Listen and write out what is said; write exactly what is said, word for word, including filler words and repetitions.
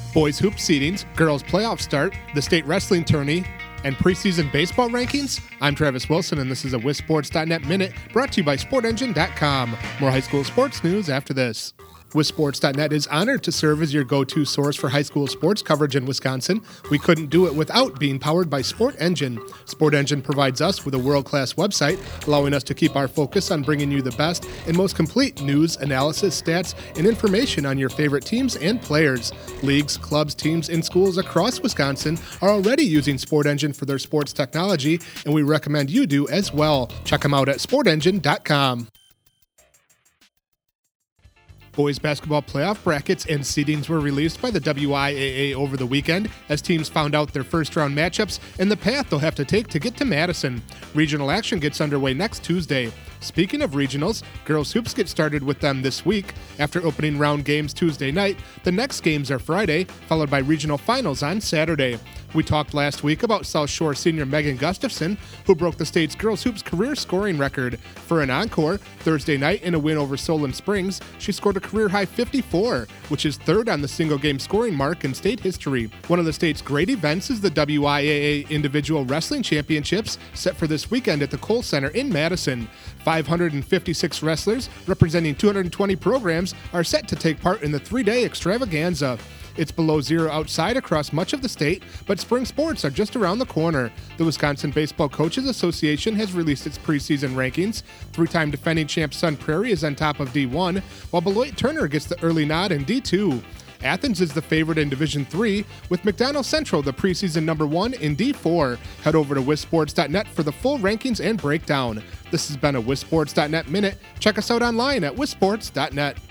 boys hoop seedings, girls playoff start, the state wrestling tourney, and preseason baseball rankings. I'm Travis Wilson, and this is a WisSports dot net Minute brought to you by Sport Engine dot com. More high school sports news after this. WisSports dot net is honored to serve as your go-to source for high school sports coverage in Wisconsin. We couldn't do it without being powered by Sport Engine. Sport Engine provides us with a world-class website, allowing us to keep our focus on bringing you the best and most complete news, analysis, stats, and information on your favorite teams and players. Leagues, clubs, teams, and schools across Wisconsin are already using Sport Engine for their sports technology, and we recommend you do as well. Check them out at Sport Engine dot com. Boys basketball playoff brackets and seedings were released by the W I A A over the weekend as teams found out their first-round matchups and the path they'll have to take to get to Madison. Regional action gets underway next Tuesday. Speaking of regionals, girls hoops get started with them this week. After opening round games Tuesday night, the next games are Friday, followed by regional finals on Saturday. We talked last week about South Shore senior Megan Gustafson, who broke the state's girls hoops career scoring record. For an encore, Thursday night in a win over Solon Springs, she scored a career-high fifty-four, which is third on the single-game scoring mark in state history. One of the state's great events is the W I A A Individual Wrestling Championships, set for this weekend at the Kohl Center in Madison. five hundred fifty-six wrestlers, representing two hundred twenty programs, are set to take part in the three-day extravaganza. It's below zero outside across much of the state, but spring sports are just around the corner. The Wisconsin Baseball Coaches Association has released its preseason rankings. Three-time defending champ Sun Prairie is on top of D one, while Beloit Turner gets the early nod in D two. Athens is the favorite in Division three, with McDonell Central the preseason number one in D four. Head over to WisSports dot net for the full rankings and breakdown. This has been a WisSports dot net Minute. Check us out online at WisSports dot net.